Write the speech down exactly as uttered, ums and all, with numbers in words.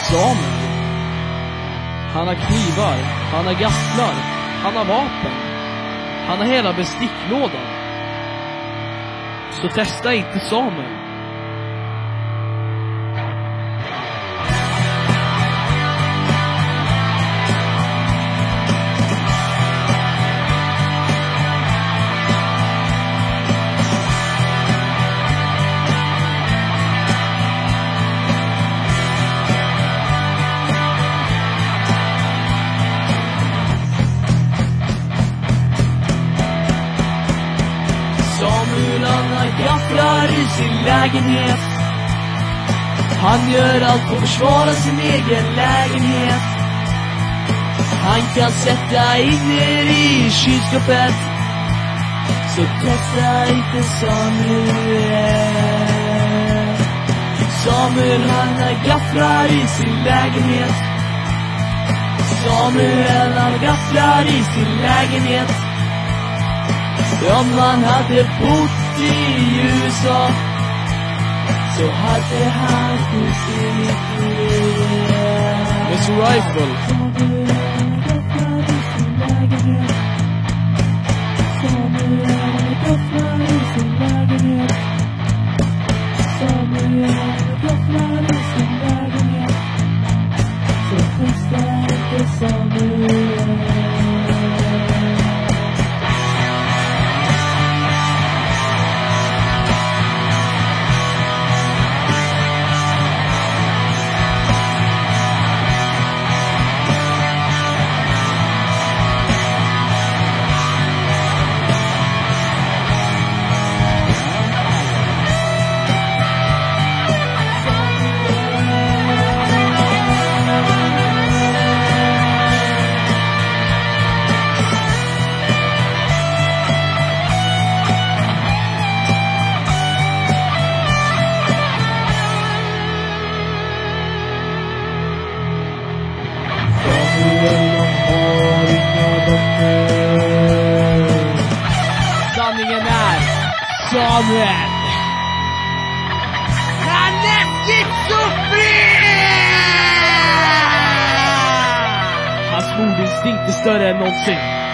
Samuel. Han har knivar, han har gafflar, han har vapen. Han har hela besticklådan. Så testa inte Samuel. Samuel han har gafflar i sin lägenhet. Han gör allt för att försvara sin egen lägenhet. Han kan sätta in er i kylskåpet. Så testa inte Samuel. Samuel han har gafflar i sin lägenhet. Samuel han har gafflar i sin lägenhet. Om man hade bott i U S A så hade han skjutit Miss Rifle. Sanningen är Samuel. Han är schizofren! Hans mordinstinkt är större än någonsin.